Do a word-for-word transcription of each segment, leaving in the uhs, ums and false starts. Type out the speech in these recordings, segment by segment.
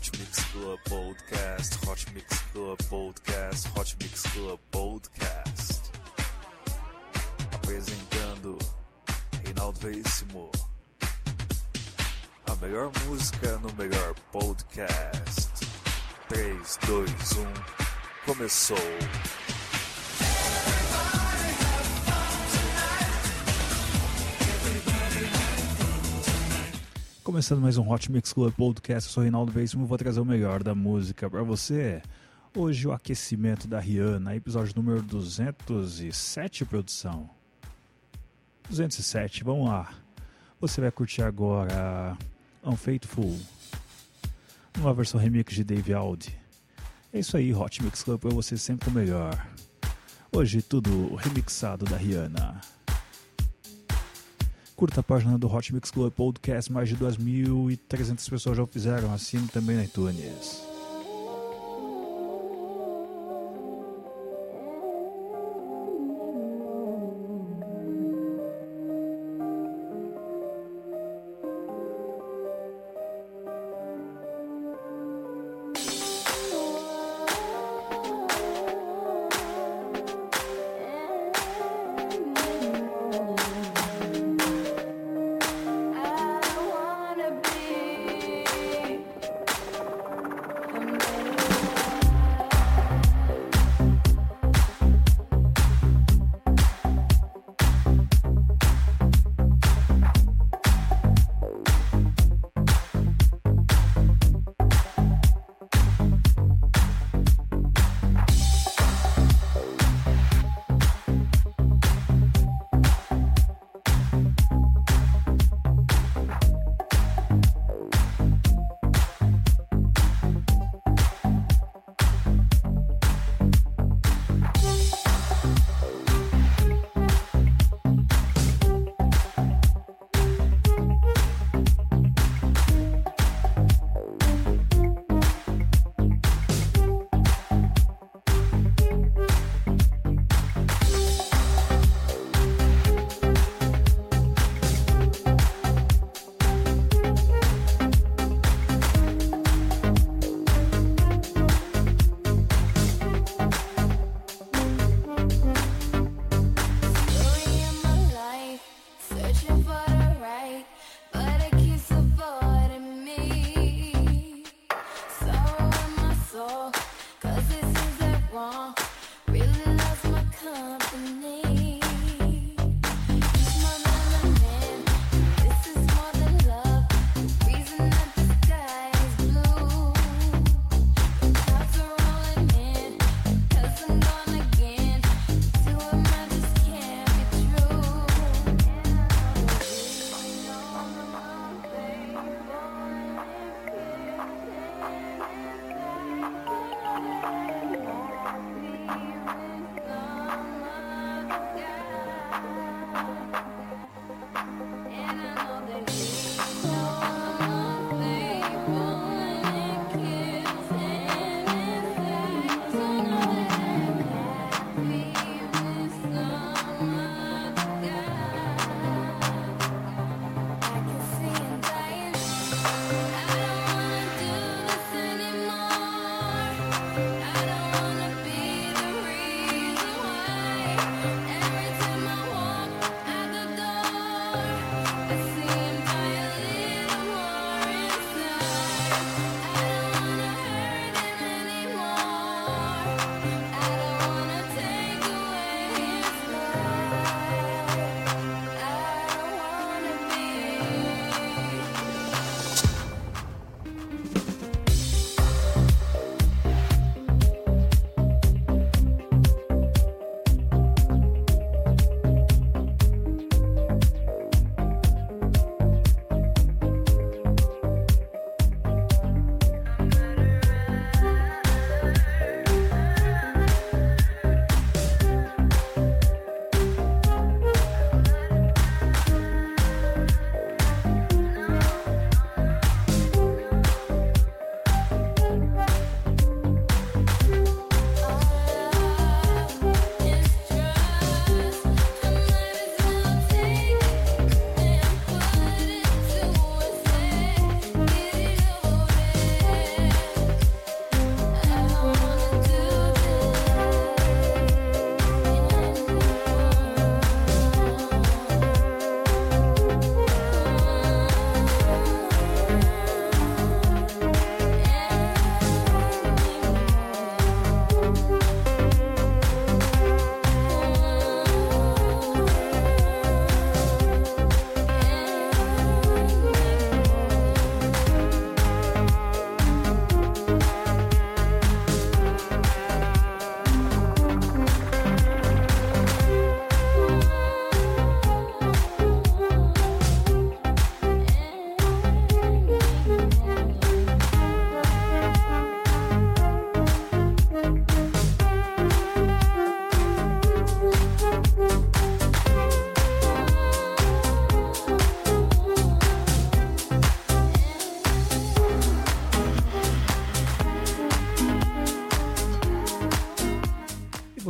Hot Mix Club Podcast, Hot Mix Club Podcast, Hot Mix Club Podcast. Apresentando Reinaldo Veríssimo. A melhor música no melhor podcast. três, dois, um, começou. Começando mais um Hot Mix Club Podcast, eu sou o Reinaldo Veríssimo e vou trazer o melhor da música pra você. Hoje o aquecimento da Rihanna, episódio número duzentos e sete, produção. duzentos e sete, vamos lá. Você vai curtir agora Unfaithful, uma versão remix de Dave Aldi. É isso aí, Hot Mix Club pra você sempre o melhor. Hoje tudo remixado da Rihanna. Curta a página do Hot Mix Club Podcast, mais de duas mil e trezentas pessoas já o fizeram, assine também na iTunes.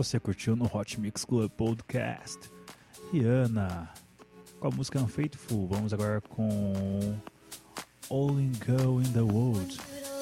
Você curtiu no Hot Mix Club Podcast Rihanna com a música Unfaithful. Vamos agora com Only Girl in the World.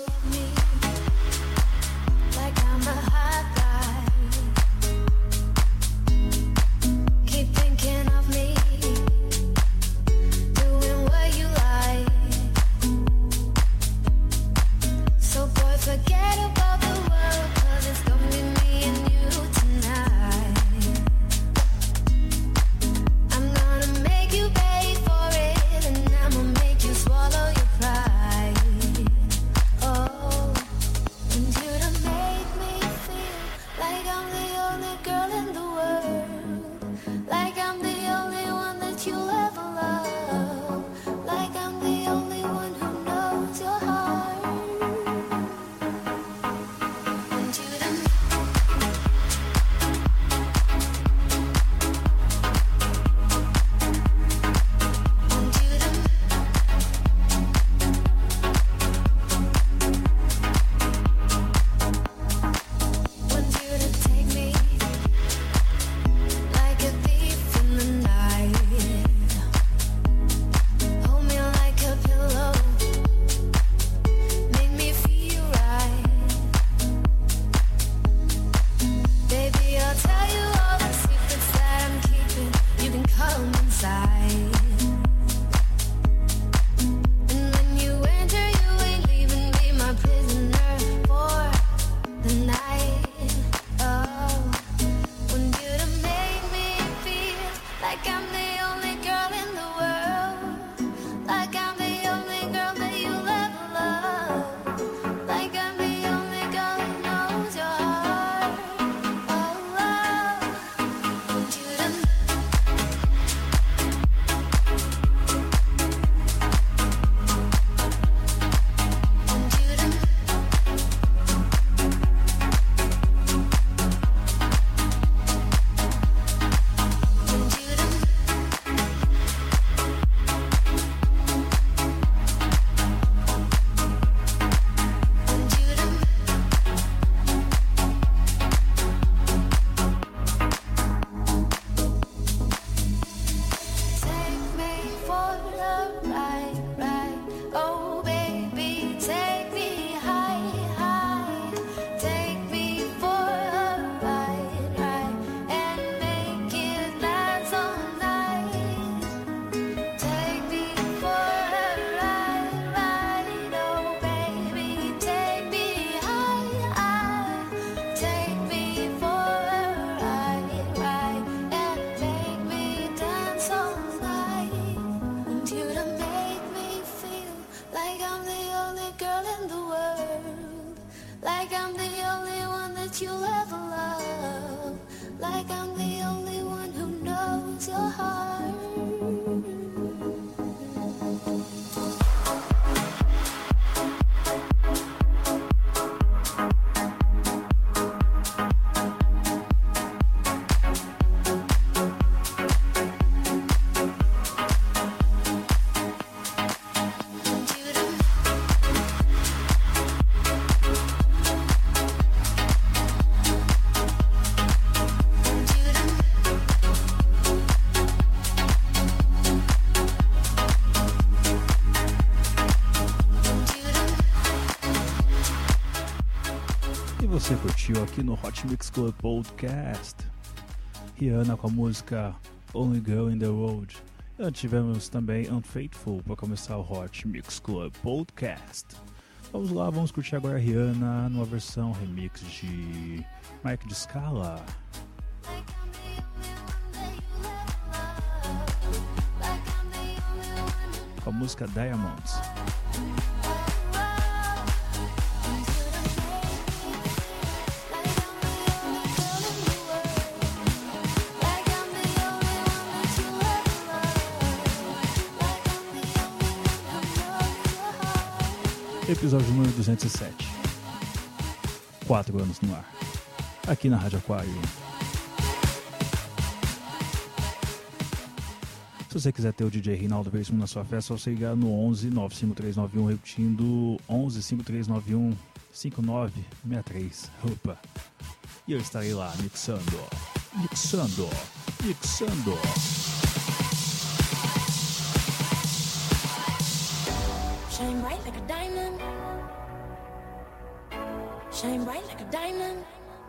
Você curtiu aqui no Hot Mix Club Podcast Rihanna com a música Only Girl in the World. E tivemos também Unfaithful para começar o Hot Mix Club Podcast. Vamos lá, vamos curtir agora a Rihanna numa versão remix de Mike de Scala com a música Diamonds. Episódio número duzentos e sete. Quatro anos no ar. Aqui na Rádio Aquário. Se você quiser ter o D J Reinaldo Veríssimo na sua festa, é só você ligar no onze nove cinco três nove um, repetindo onze cinco três nove um cinco nove seis três. Opa! e eu estarei lá mixando, mixando, mixando. Shine bright like a diamond. Shine bright like a diamond.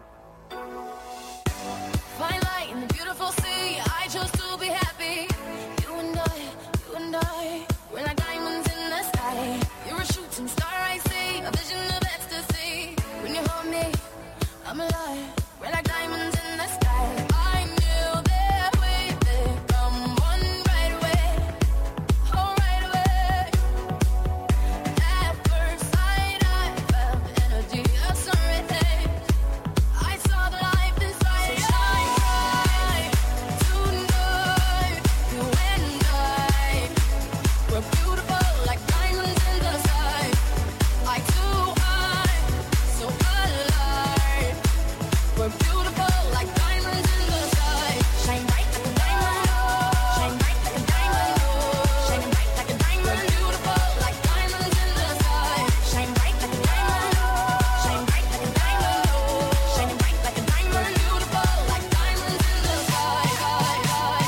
Fine light in the beautiful sea. I chose to be happy. You and I, you and I, we're like diamonds in the sky. You're a shooting star I see, a vision of ecstasy. When you hold me, I'm alive. We're like diamonds in the sky. I knew that we would come one right away. Oh, right away. At first sight, I felt the energy of something. I saw the life inside. So shine bright tonight. You and I, we're beautiful like diamonds in the sky. I too, I so alive. We're beautiful like diamonds in the sky. Shine bright like a diamond. Shine bright like a diamond. Shine bright like a diamond. We're beautiful like diamonds in the sky. Shine bright like a diamond. Shine bright like a diamond. Shine bright like a diamond. We're beautiful like diamonds in the sky.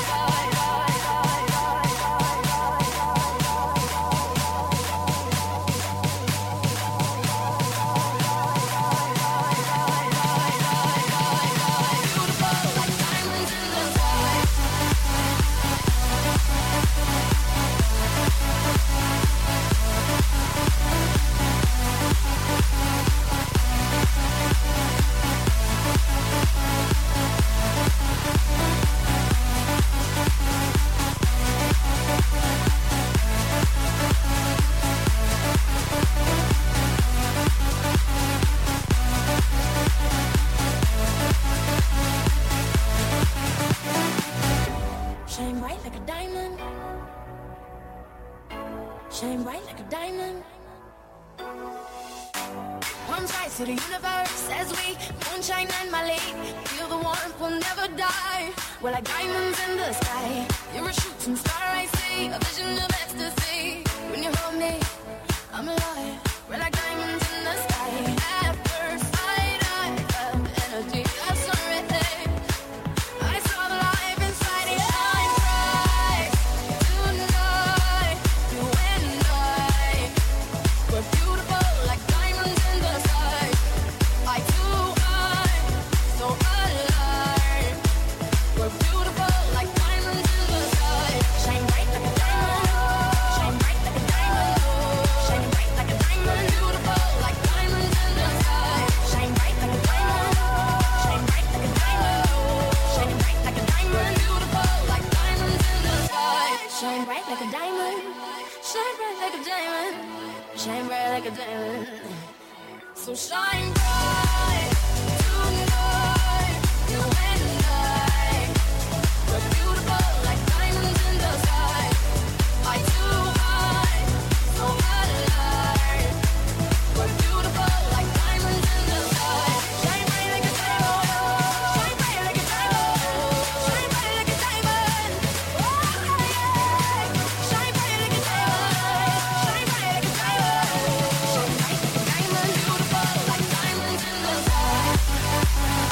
Shine bright like a diamond. Shine bright like a diamond. One rise to the universe as we moonshine and Malay. Feel the warmth, we'll never die. We're like diamonds in the sky. You're a shooting star I see, a vision of ecstasy. When you hold me, I'm alive. We're like diamonds in the sky. At first sight, I felt the energy of something. I saw the life inside you. Shine bright tonight. You and I, we're beautiful like diamonds in the sky. I too, I so alive. We're beautiful like diamonds in the sky. Shine bright like a diamond. Shine bright like a diamond. Shine bright like a diamond. Beautiful like diamonds in the sky. Shine bright like a diamond. Shine bright like a diamond. Shine bright like a diamond. Beautiful like diamonds in the sky. Shine bright like a diamond. Shine bright like a diamond. Shine bright like a diamond. So shine bright tonight. You and I, we're beautiful like diamonds in the sky. I too, I so alive. We're beautiful like diamonds in the sky. Shine bright like a diamond. Shine bright like a diamond. Shine bright like a diamond. Oh yeah. Shine bright like a diamond. Shine bright like a diamond. Shine bright like a diamond. Beautiful like diamonds in the sky.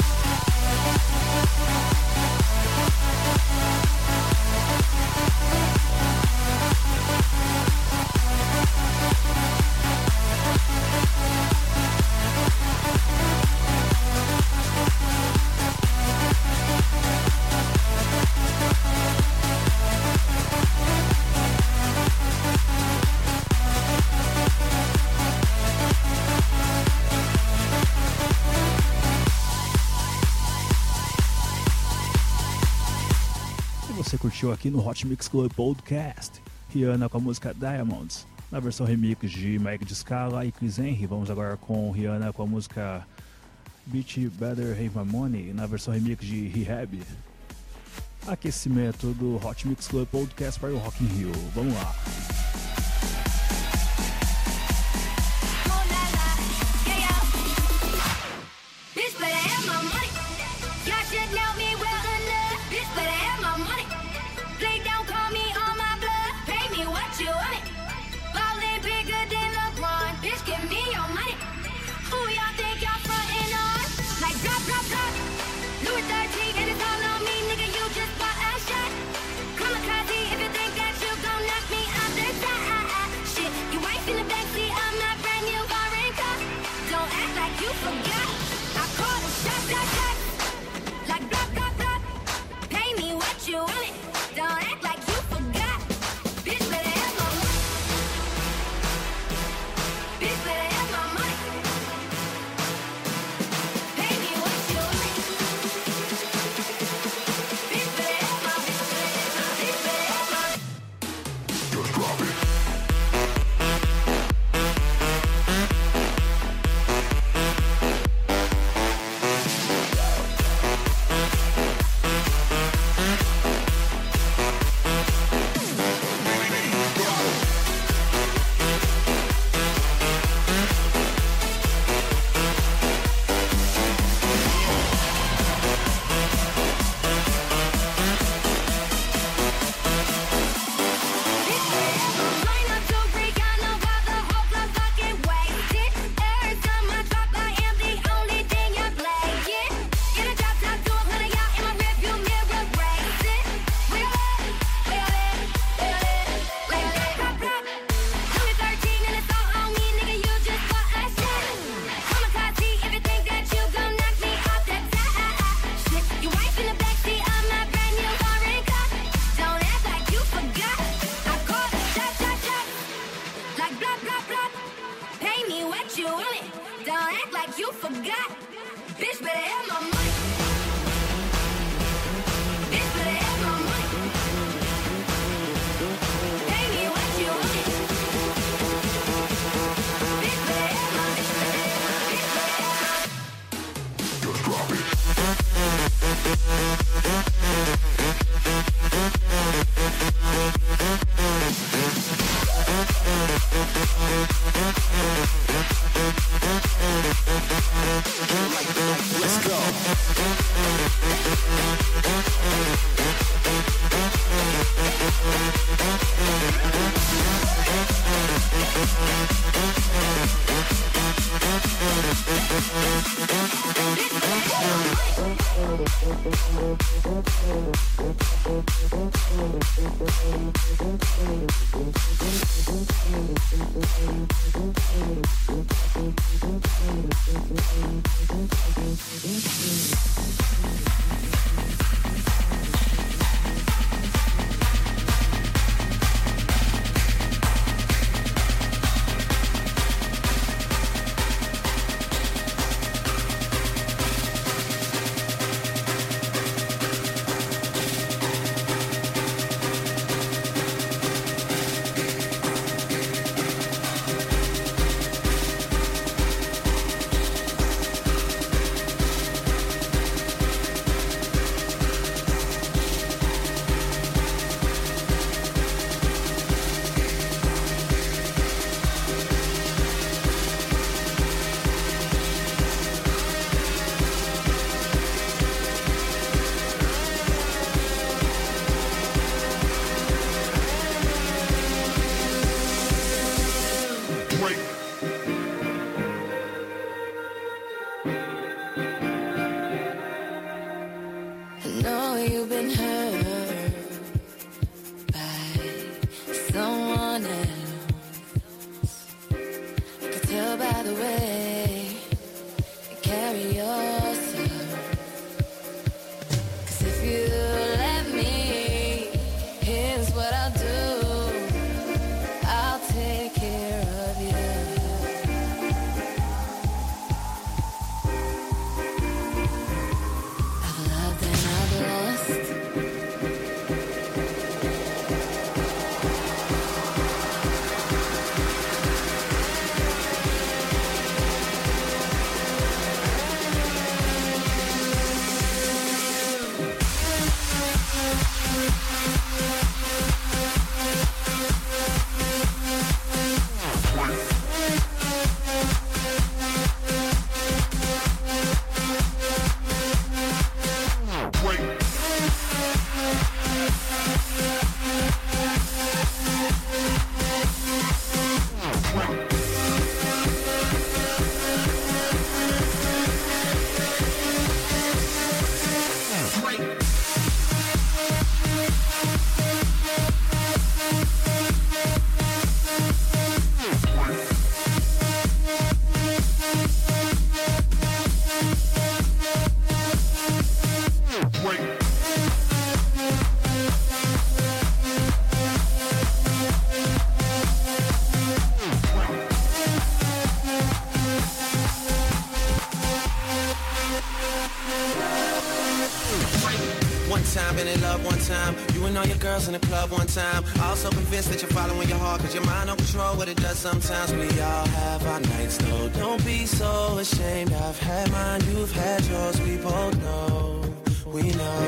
E você curtiu aqui no Hot Mix Club Podcast Rihanna com a música Diamonds, na versão remix de Mike de Scala e Chris Henry. Vamos agora com Rihanna com a música Bitch Better Have My Money, na versão remix de Rehab. Aquecimento do Hot Mix Club Podcast para o Rock in Rio. Vamos lá. Bitch better have my money. Y'all should know me well enough. Bitch better have my money. Play down, call me on my bluff. Pay me what you want it. Ballin' bigger than LeBron. Bitch, give me your money. Who y'all think y'all frontin' on? Like drop, drop, drop. like blah, blah, blah. Pay me what you want it. Don't act like you forgot. Bitch, better have my money. Bitch, better have my money. Pay me what you want it. Bitch, better have my, bitch, better have my, bitch, better have my. Just drop it. Let's go. In the club one time, also convinced that you're following your heart, cause your mind don't control what it does sometimes. We all have our nights though, don't be so ashamed. I've had mine, you've had yours, we both know, we know.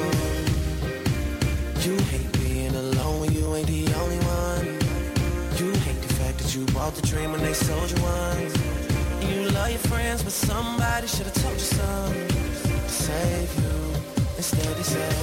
You hate being alone when you ain't the only one. You hate the fact that you bought the dream when they sold you one. And you love your friends, but somebody should've told you something to save you. Instead they say,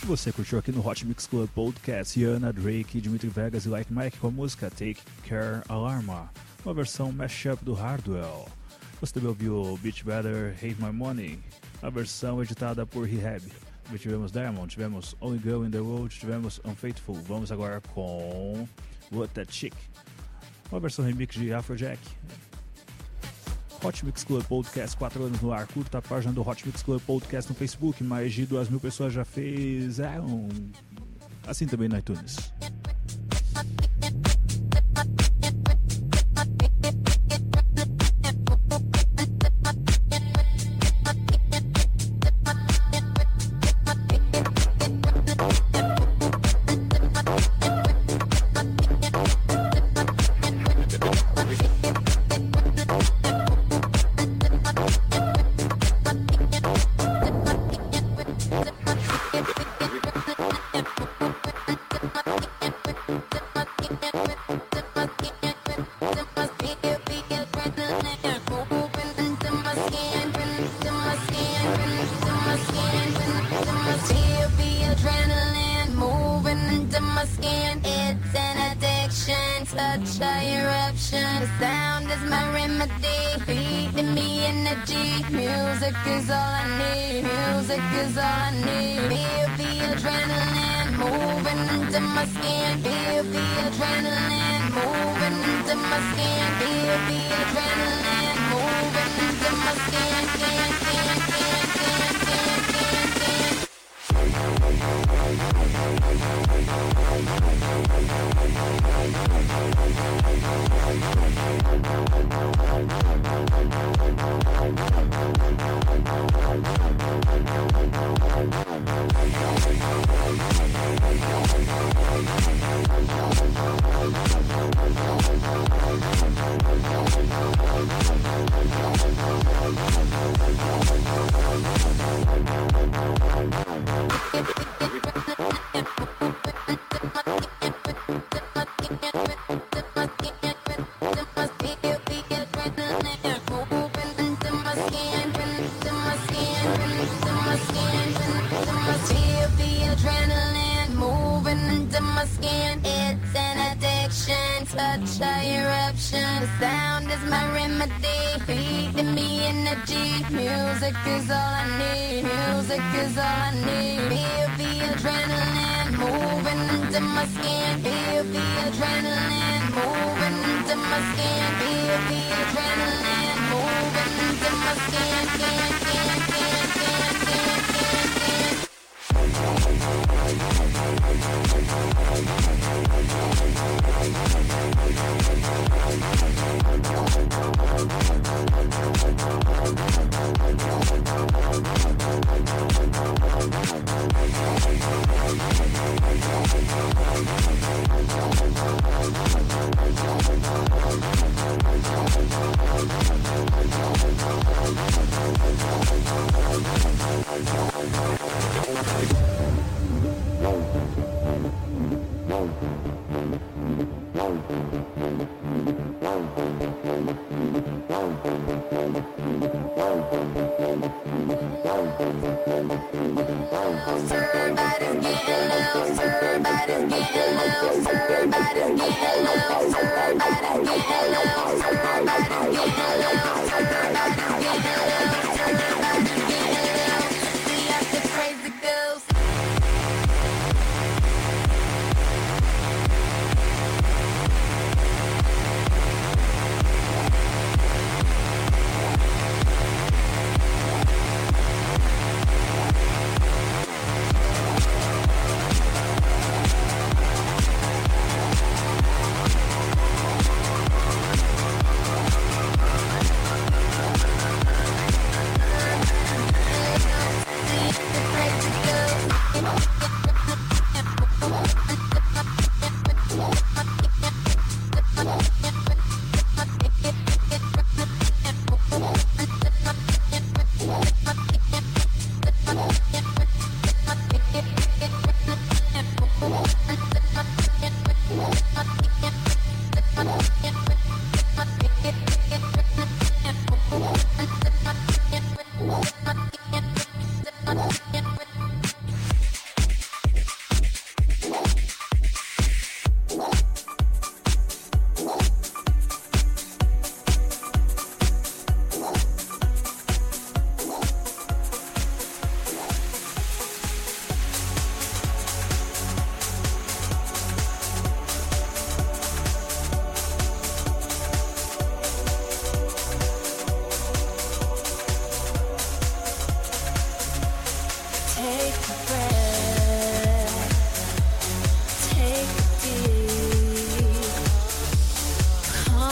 Você curtiu aqui no Hot Mix Club Podcast Rihanna, Drake, Dimitri Vegas e Like Mike com a música Take Care Alarma, uma versão mashup do Hardwell. Você também ouviu Beat Better, Hate My Money, a versão editada por Rehab. Também tivemos Diamond, tivemos Only Girl in the World, tivemos Unfaithful. Vamos agora com What That Chick, uma versão remix de Afrojack. Hot Mix Club Podcast, quatro anos no ar. Curta a página do Hot Mix Club Podcast no Facebook. Mais de duas mil pessoas já fizeram. Assim também no iTunes.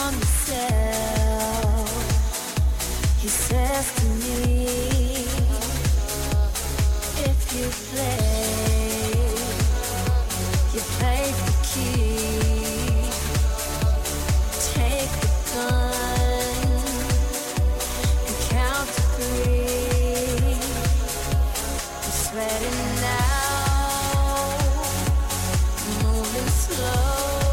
from yourself. He says to me, if you play, you play for keeps. Take the gun and count to three. I'm sweating now, moving slow.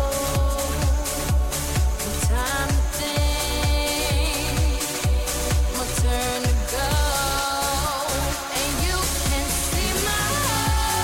Time to think, my turn to go. And you can see my heart.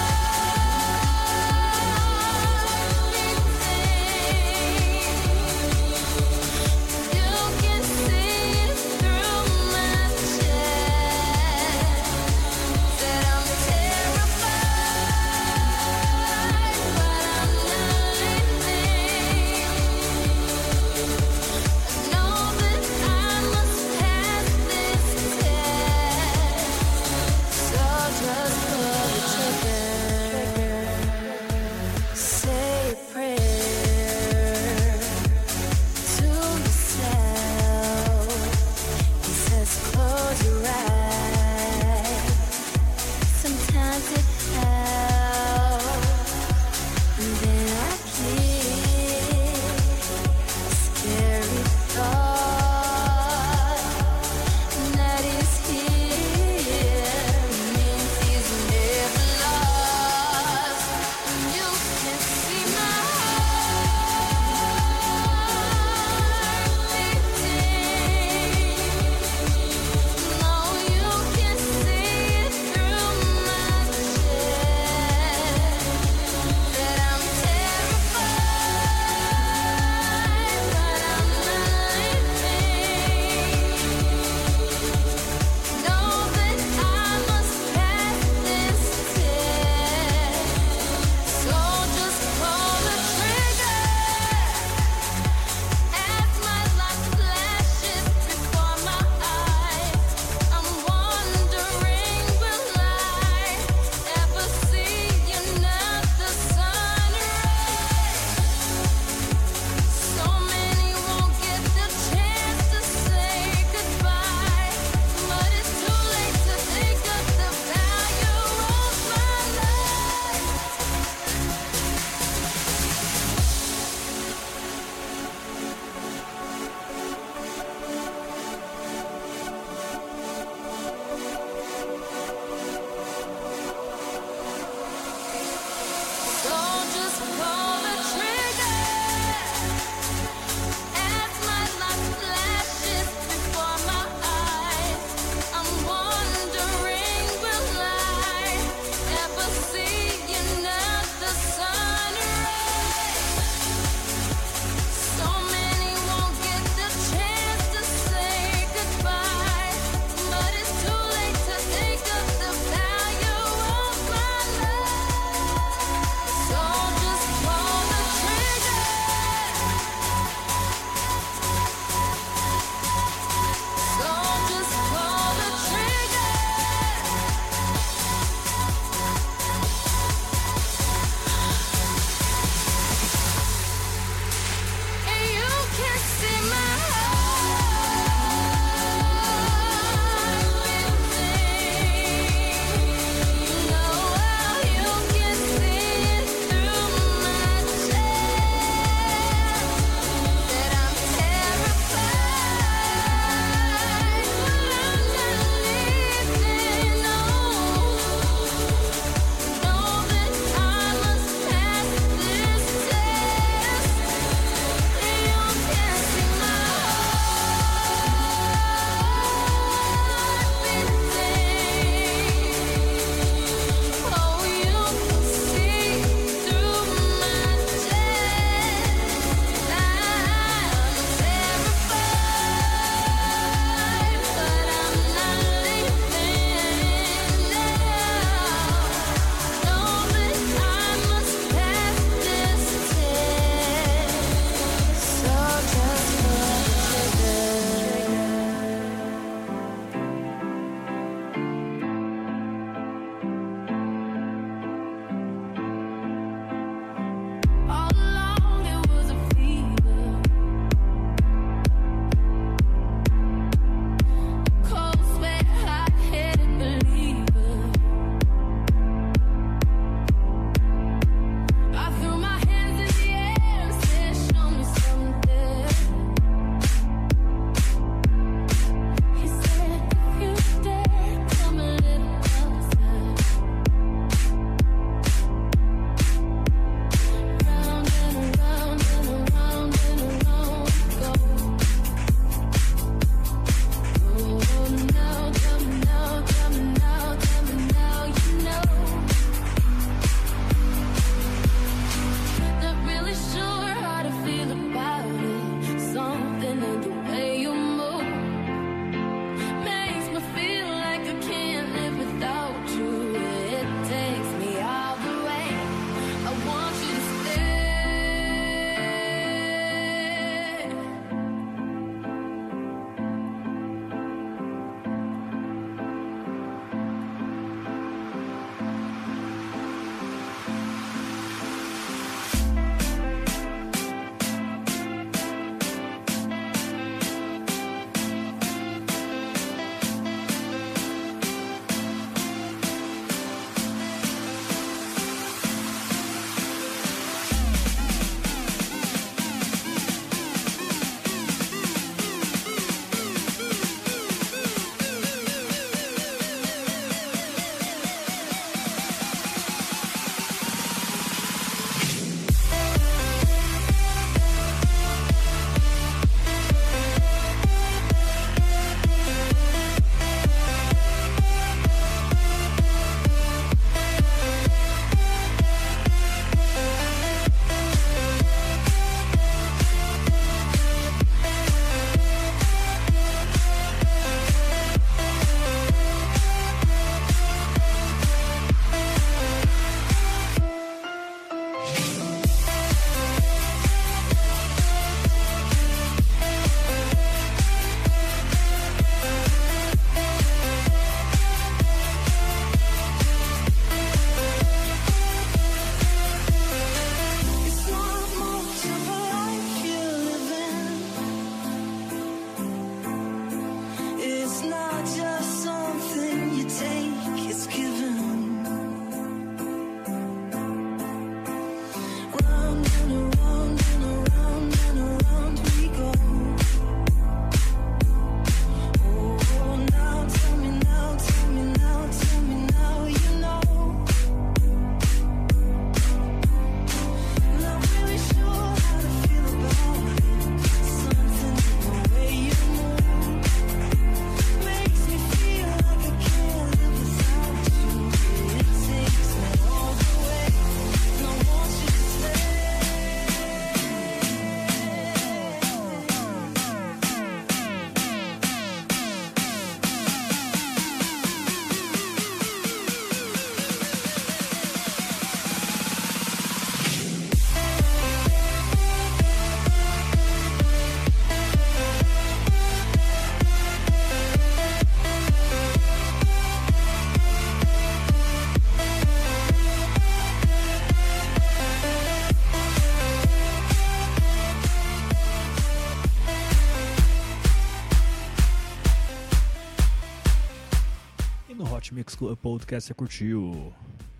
Hot Mix Club Podcast você curtiu.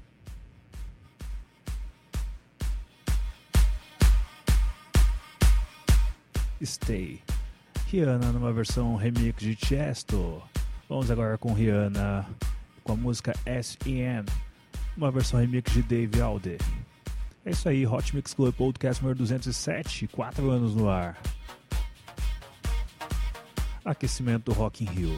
Stay. Rihanna numa versão remix de Tiesto. Vamos agora com Rihanna com a música S E M, uma versão remix de Dave Alde. É isso aí, Hot Mix Club Podcast número duzentos e sete, quatro anos no ar. Aquecimento do Rock in Rio.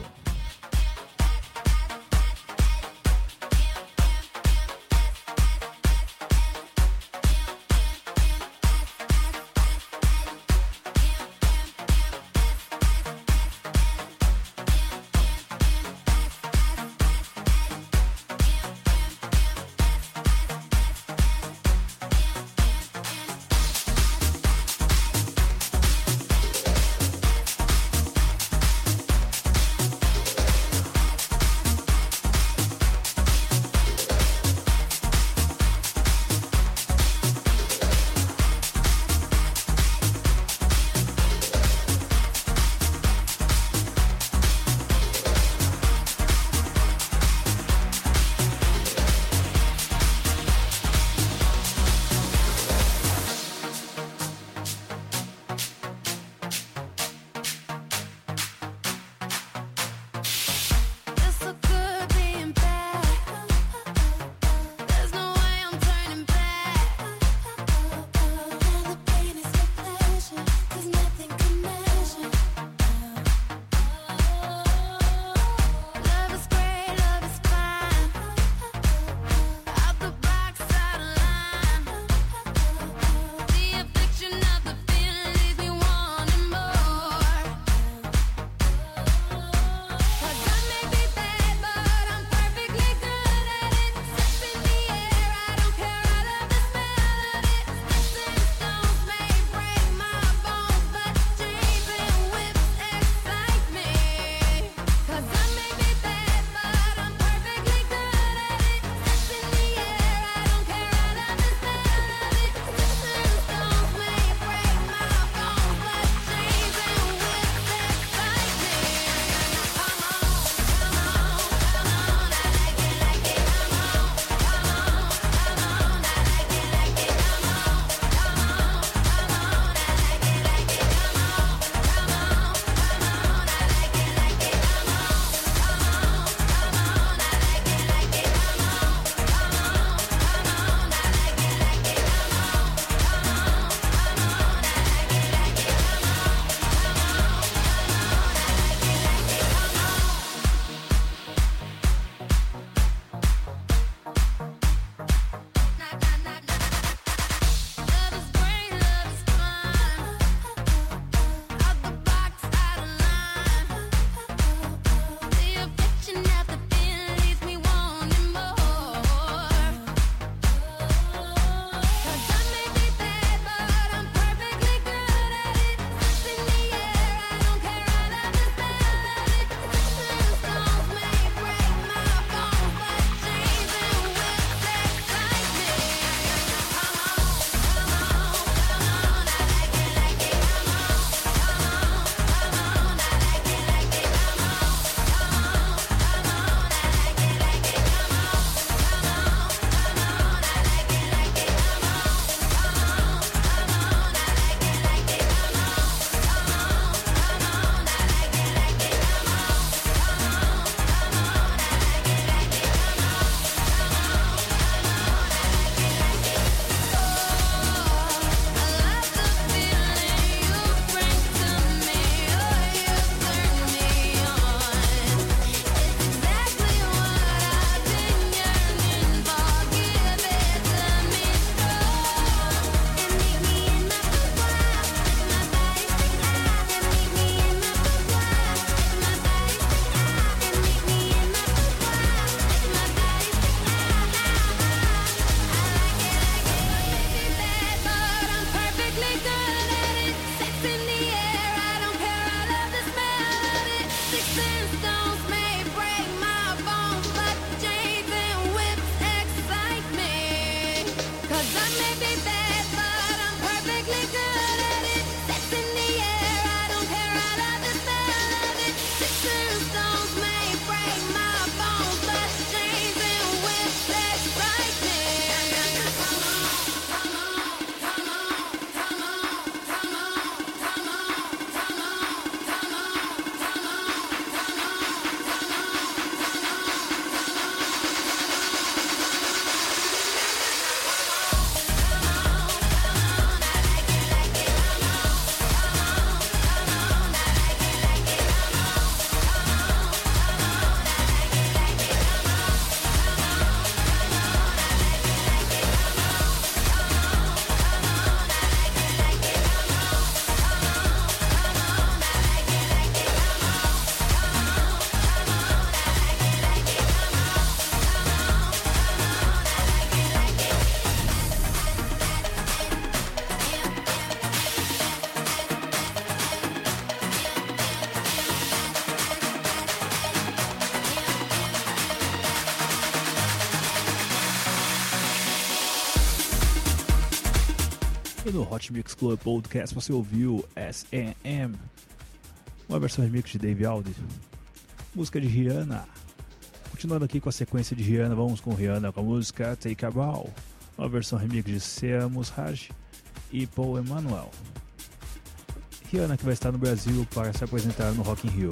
E no Hot Mix Club Podcast você ouviu S and M, uma versão remix de Dave Aldi, música de Rihanna. Continuando aqui com a sequência de Rihanna, vamos com Rihanna com a música Take a Bow, uma versão remix de Seamus Raj e Paul Emanuel. Rihanna que vai estar no Brasil para se apresentar no Rock in Rio.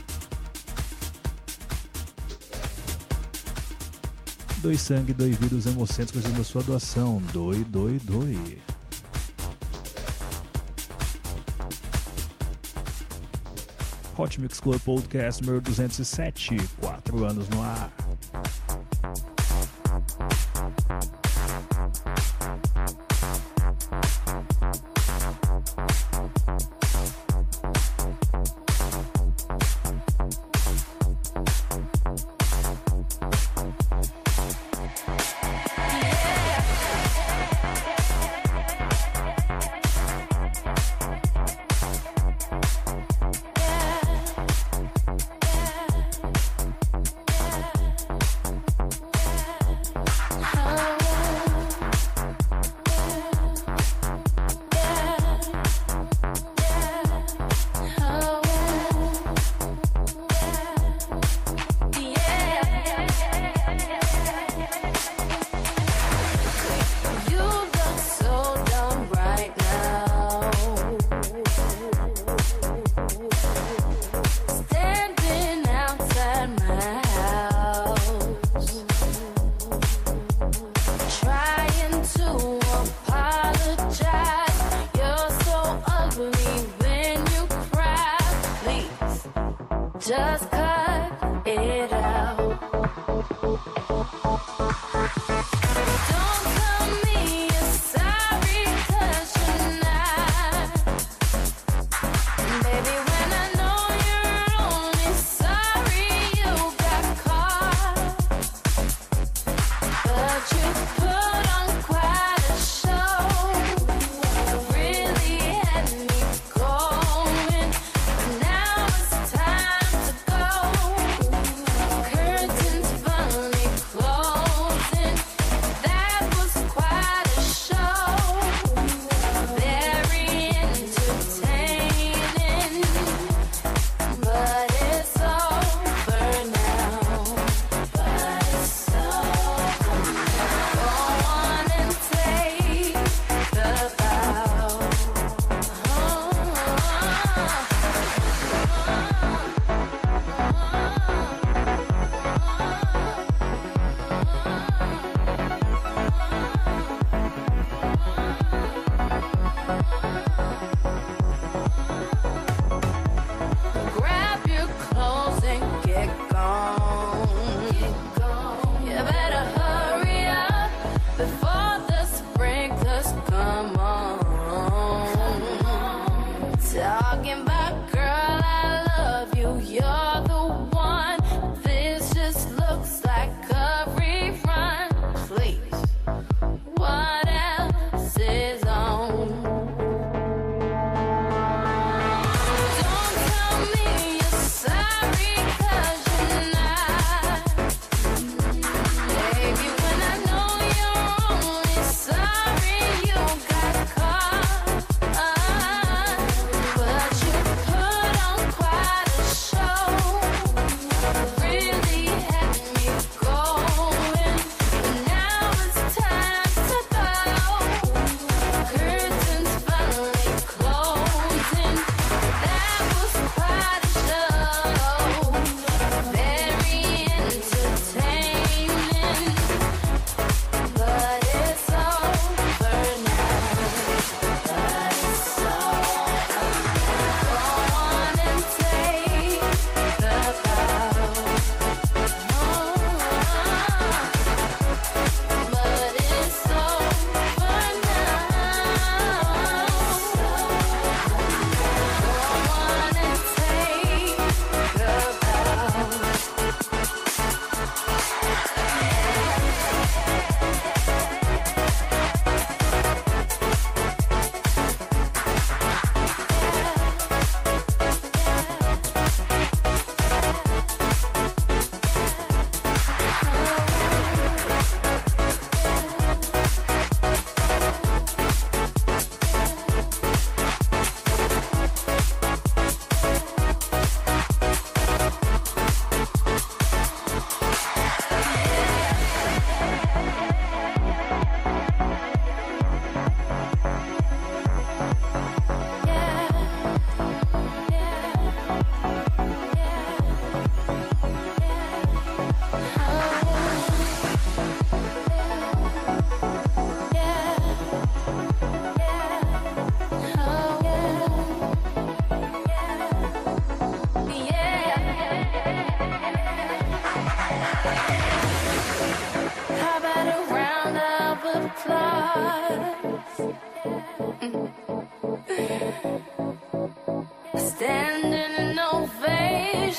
Doe sangue, doe vida, os hemocentros precisam da sua doação. Doe, doe, doe. Hot Mix Club Podcast número duzentos e sete, quatro anos no ar. Just cut it out. Don't tell me you're sorry, 'cause you're not. Baby, when I know you're only sorry you got caught. But you put on quite a show. Really had me going. Now it's time to go.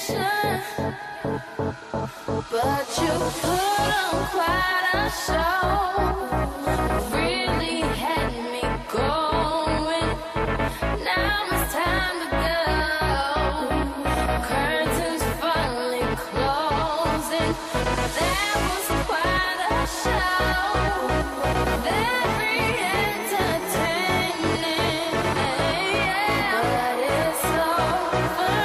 attention, but you put on quite a show. Really had me going. Now it's time to go. Curtains finally closing. That was quite a show. Very entertaining, yeah. But it's over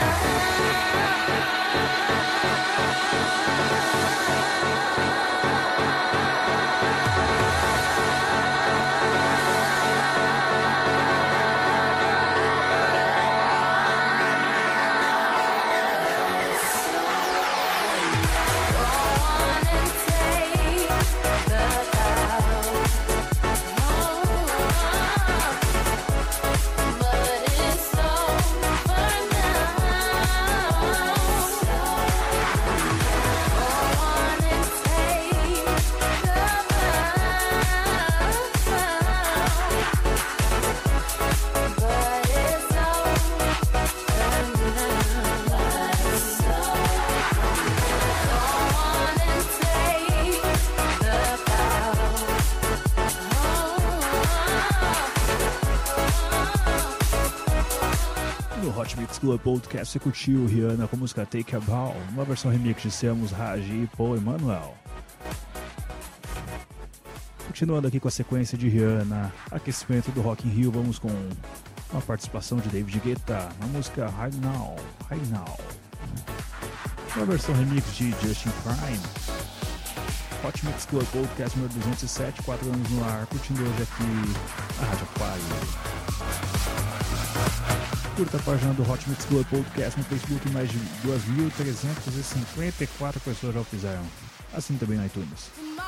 Hot Mix Club Podcast, você curtiu Rihanna com a música Take a Bow, uma versão remix de Samus, Raji, Paul Emanuel. Continuando aqui com a sequência de Rihanna, aquecimento do Rock in Rio, vamos com uma participação de David Guetta na música High Now, High Now. Uma versão remix de Justin Prime. Hot Mix Club Podcast número duzentos e sete, quatro anos no ar, curtindo hoje aqui a Rádio Aquário. Curta a página do Hot Mix Club Podcast no Facebook, mais de duas mil trezentas e cinquenta e quatro pessoas já o fizeram. Assim também no iTunes.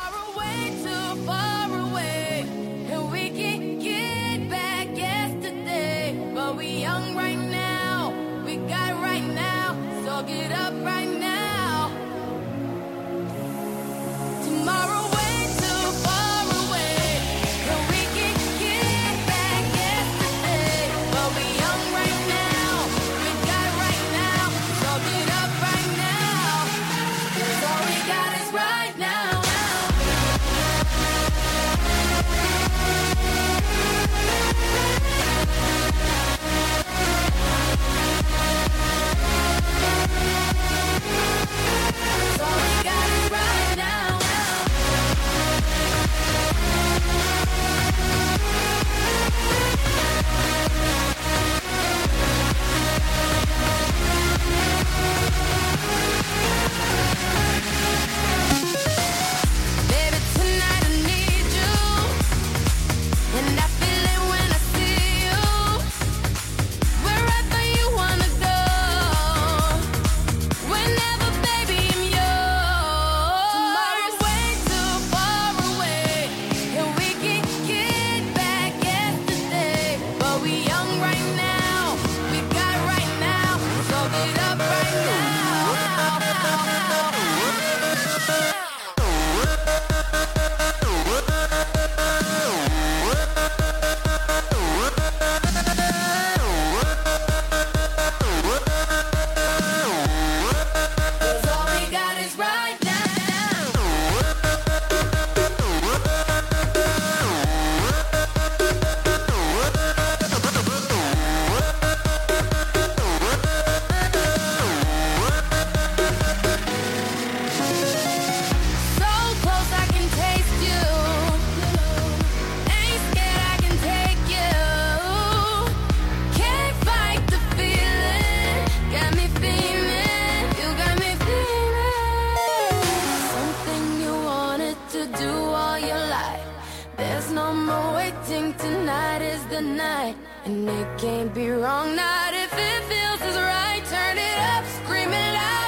And it can't be wrong, not if it feels as right. Turn it up, scream it out,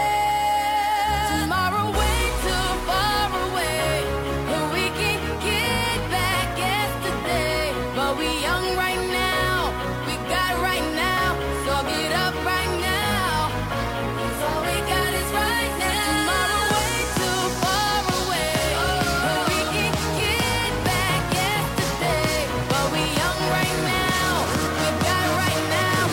yeah. Tomorrow way too far away, and we can get back yesterday. But we young right now, we got right now, so get up right now, 'cause all we got is right now. Tomorrow way too far away, and we can get back yesterday. But we young right now, we got right now,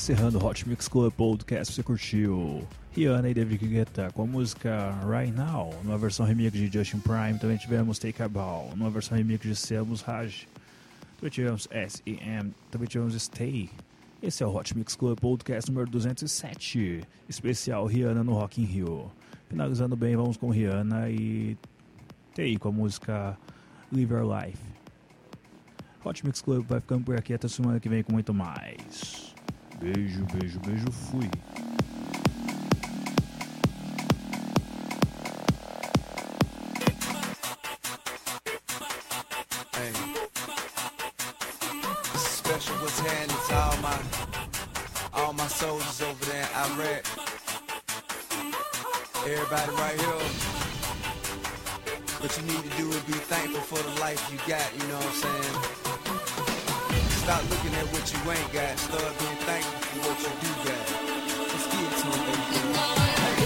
encerrando o Hot Mix Club Podcast, você curtiu Rihanna e David Guetta com a música Right Now, numa versão remix de Justin Prime. Também tivemos Take a Bow, numa versão remix de Seamus Raj. Também tivemos S E M, também tivemos Stay. Esse é o Hot Mix Club Podcast número duzentos e sete, especial Rihanna no Rock in Rio. Finalizando bem, vamos com Rihanna e T I com a música Live Your Life. Hot Mix Club vai ficando por aqui até semana que vem com muito mais. Beijo, beijo, beijo, fui. Hey. This is special what's happening to all my all my soldiers over there in Iraq. Everybody right here. What you need to do is be thankful for the life you got, you know what I'm saying? Stop looking at what you ain't got. Start being thankful for what you do got. Let's give it to them, baby.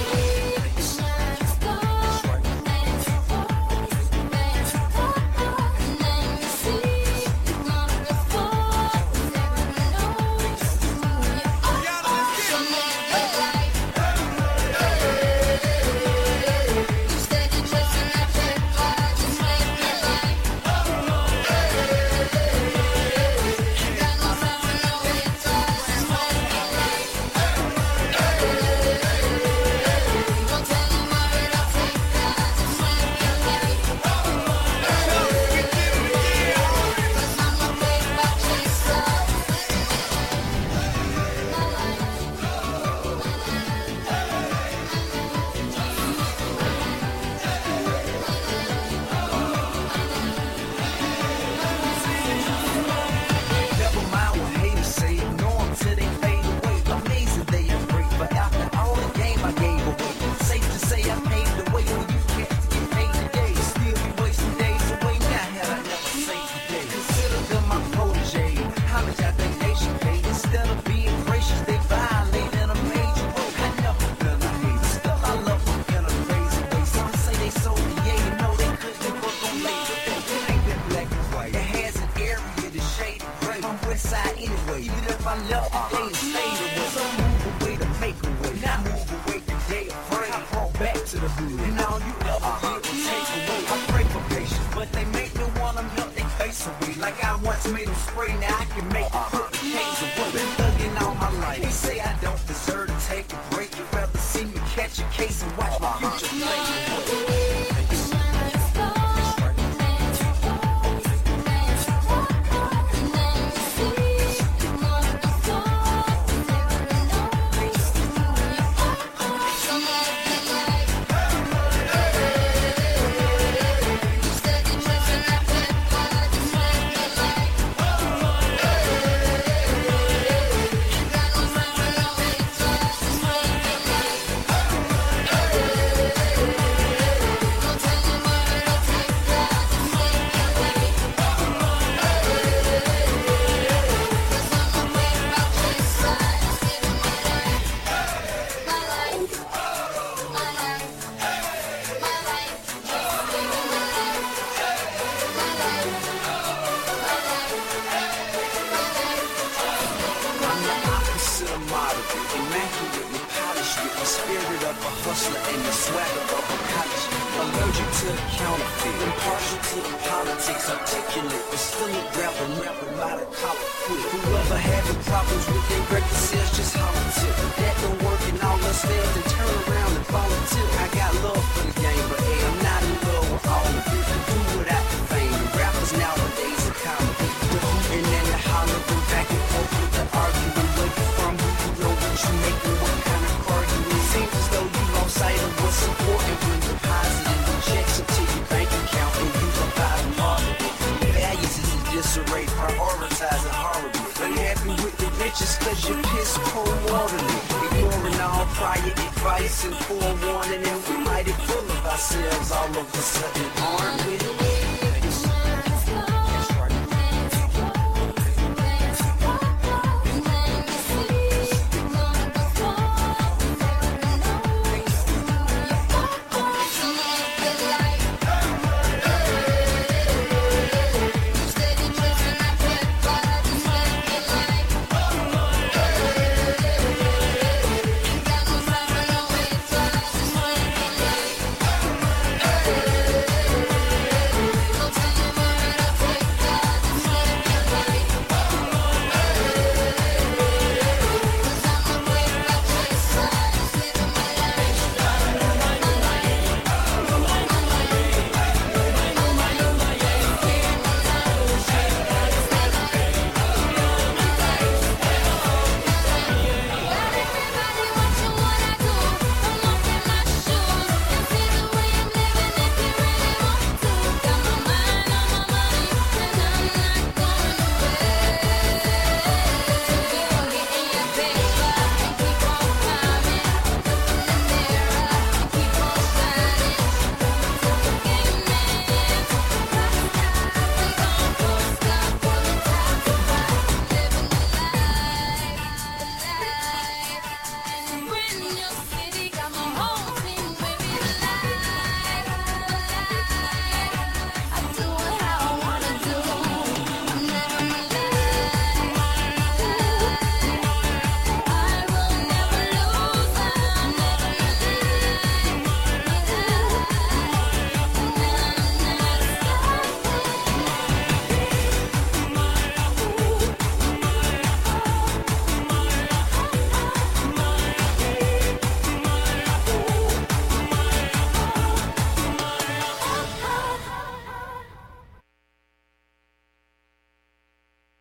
Cause you piss cold waterly, ignoring all prior advice and forewarning, and we mighty full of ourselves all of a sudden, aren't we?